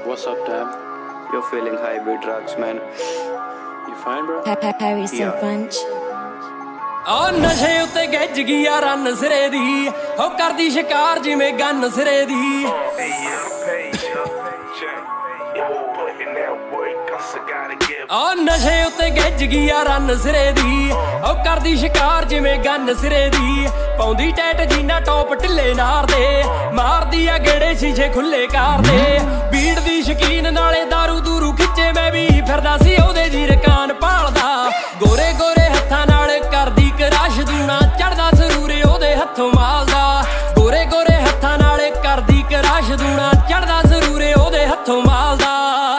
What's up, Dad? You're feeling high with drugs, man. You fine, bro? Paris a bunch. ਉਹ ਨਸ਼ੇ ਉੱਤੇ ਗੱਜ ਗਈ ਆ ਰੰਨ ਸਿਰੇ ਦੀ ਉਹ ਕਰਦੀ ਸ਼ਿਕਾਰ ਜਿਵੇਂ ਗੰਨ ਸਿਰੇ ਦੀ ਉਹ ਨਸ਼ੇ ਉੱਤੇ ਗੱਜ ਗਈ ਆ ਰੰਨ ਸਿਰੇ ਦੀ ਉਹ ਕਰਦੀ ਸ਼ਿਕਾਰ ਜਿਵੇਂ ਗੰਨ ਸਿਰੇ ਦੀ ਪਾਉਂਦੀ ਟੈਟ ਜੀਨਾ ਟੌਪ ਢਿੱਲੇ ਨਾਰ ਦੇ ਮਾਰਦੀ ਆ ਗੇੜੇ ਸ਼ੀਸ਼ੇ ਖੁੱਲੇ ਕਾਰ ਦੇ ਬੀੜ ਦੀ ਸ਼ਕੀਨ ਨਾਲੇ ਦਾਰੂ ਦੂਰੂ ਖਿੱਚੇ ਮੈਂ ਵੀ ਫਿਰਦਾ ਸੀ ਉਹਦੇ ਜੀ ਰਕਾਨ ਭਾਲਦਾ ਗੋਰੇ ਗੋਰੇ ਹੱਥਾਂ ਨਾਲ ਕਰਦੀ ਕਰਾਸ਼ ਦੂਣਾ ਚੜਦਾ ਸਰੂਰੇ ਉਹਦੇ ਹੱਥੋਂ ਮਾਲਦਾ ਗੋਰੇ ਗੋਰੇ ਹੱਥਾਂ ਨਾਲ ਕਰਦੀ ਕਰਾਸ਼ ਦੂਣਾ ਚੜਦਾ ਸਰੂਰੇ ਉਹਦੇ ਹੱਥੋਂ ਮਾਲਦਾ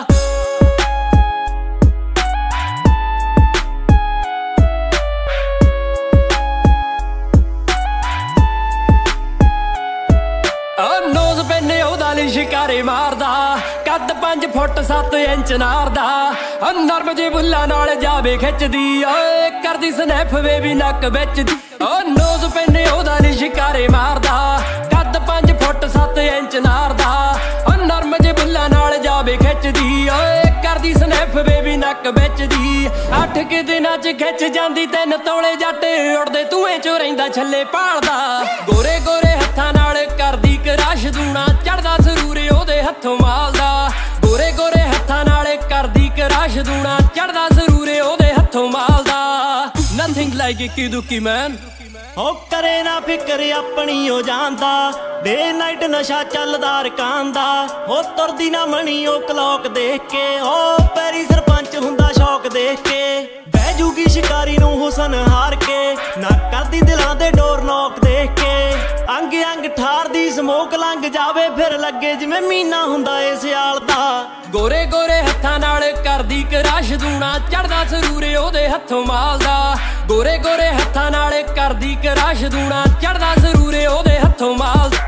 ਨੋਜ਼ ਪੈਨੇ ਉਹਦਾ ਲਈ ਸ਼ਿਕਾਰੇ ਮਾਰਦਾ ਕੱਦ 5 ਫੁੱਟ 7 ਇੰਚ ਨਾਰਦਾ ਨਰਮ ਜੇ ਬੁੱਲਾਂ ਨਾਲ ਜਾਵੇ ਖਿੱਚਦੀ ਓਏ ਕਰਦੀ ਸਨੈਪ ਵੇ ਵੀ ਨੱਕ ਵਿੱਚ ਦੀ ਨੋਜ਼ ਪੈਨੇ ਉਹਦਾ ਲਈ ਸ਼ਿਕਾਰੇ ਮਾਰਦਾ ਕੱਦ 5 ਫੁੱਟ 7 ਇੰਚ ਨਾਰਦਾ ਨਰਮ ਜੇ ਬੁੱਲਾਂ ਨਾਲ ਜਾਵੇ ਖਿੱਚਦੀ ਓਏ ਕਰਦੀ ਸਨੈਪ ਵੇ ਵੀ ਨੱਕ ਵਿੱਚ ਦੀ 8 ਕਿ ਦਿਨਾਂ ਚ ਖਿੱਚ ਜਾਂਦੀ 3 ਤੋਲੇ ਜੱਟ ਉੜਦੇ ਧੂਏ ਚੋਂ ਰਹਿੰਦਾ ਛੱਲੇ ਭਾਲਦਾ ਗੋਰੇ ਗੋਰੇ ਹੱਥਾਂ ਨਾਲ ਕਰਦੀ ਕਰਾਸ਼ ਦੂਣਾ ਚੜਦਾ ਸਰੂਰੇ ਉਹਦੇ ਹੱਥੋਂ ਮਾਲਦਾ ਗੋਰੇ ਗੋਰੇ ਹੱਥਾਂ ਨਾਲ ਕਰਦੀ ਕਰਾਸ਼ ਦੂਣਾ ਚੜਦਾ ਸਰੂਰੇ ਉਹਦੇ ਹੱਥੋਂ ਮਾਲਦਾ ਨਥਿੰਗ ਲਾਈਕ ਇੱਕੀ ਦੁੱਕੀ ਮੈਨ ਹੋ ਕਰੇ ਨਾ ਫਿਕਰ ਆਪਣੀ ਹੋ ਜਾਂਦਾ ਡੇ ਨਾਈਟ ਨਸ਼ਾ ਚੱਲਦਾ ਰਕਾਂਦਾ ਹੋ ਤੁਰਦੀ ਨਾ ਮਣੀ ਉਹ ਕਲੌਕ ਦੇਖ ਕੇ ਹੋ ਪੈਰੀ ਸਰਪੰਚ ਹੁੰਦਾ ਸ਼ੌਕ ਦੇਖ ਕੇ ਬਹਿ ਜੂਗੀ ਸ਼ਿਕਾਰੀ ਨੂੰ ਹੁਸਨ ਹਾਰ ਕੇ ਨਾ ਕਰਦੀ ਦਿਲਾਂ ਦੇ ਡੋਰ ਨੋਕ ਦੇਖ ਕੇ ਅੰਗ ਅੰਗ ਠਾਰਦੀ ਸਮੋਕ ਲੰਘ ਜਾਵੇ ਫਿਰ ਲੱਗੇ ਜਿਵੇਂ ਮੀਨਾ ਹੁੰਦਾ ਏ ਸਿਆਲ ਦਾ ਗੋਰੇ ਗੋਰੇ ਹੱਥਾਂ ਨਾਲ ਕਰਦੀ ਕਰਾਸ਼ ਦੂਣਾ ਚੜਦਾ ਸਰੂਰੇ ਉਹਦੇ ਹੱਥੋਂ ਮਾਲਦਾ ਗੋਰੇ ਗੋਰੇ ਹੱਥਾਂ ਨਾਲ ਕਰਦੀ ਕਰਾਸ਼ ਦੂਣਾ ਚੜਦਾ ਸਰੂਰੇ ਉਹਦੇ ਹੱਥੋਂ ਮਾਲਦਾ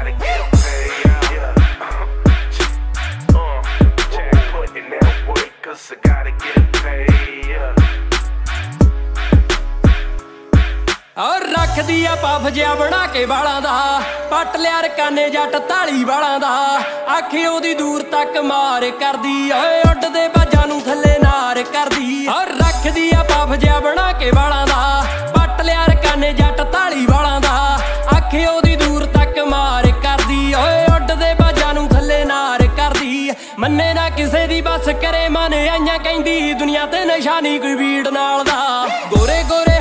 ਔਰ ਰੱਖਦੀ ਆ ਪੱਫ ਜਿਹਾ ਬਣਾ ਕੇ ਵਾਲਾਂ ਦਾ ਪੱਟ ਲਿਆ ਰਕਾਨੇ ਜੱਟ ਤਾਲੀ ਵਾਲਾਂ ਦਾ ਆਖੇ ਉਹਦੀ ਦੂਰ ਤੱਕ ਮਾਰ ਕਰਦੀ ਓਏ ਉੱਡਦੇ ਬਾਜਾਂ ਨੂੰ ਥੱਲੇ ਨਾਰ ਕਰਦੀ ਔਰ ਰੱਖਦੀ ਆ ਪੱਫ ਜਿਹਾ ਬਣਾ ਕੇ ਵਾਲਾਂ ਦਾ ਪੱਟ ਲਿਆ ਰਕਾਨੇ ਜੱਟ ਤਾਲੀ ਵਾਲਾਂ ਦਾ ਆਖੇ ਉਹਦੀ ਦੂਰ ਤੱਕ ਮਾਰ ਕਰਦੀ ਓਏ ਉੱਡਦੇ ਬਾਜਾਂ ਨੂੰ ਥੱਲੇ ਨਾਰ ਕਰਦੀ ਮੰਨੇ ਨਾ ਕਿਸੇ ਦੀ ਬਸ ਕਰੇ ਮਨ ਆਈਆਂ ਕਹਿੰਦੀ ਦੁਨੀਆ ਤੇ ਨਸ਼ਾ ਨਹੀਂ ਕੋਈ ਵੀੜ ਨਾਲ ਦਾ ਗੋਰੇ ਗੋਰੇ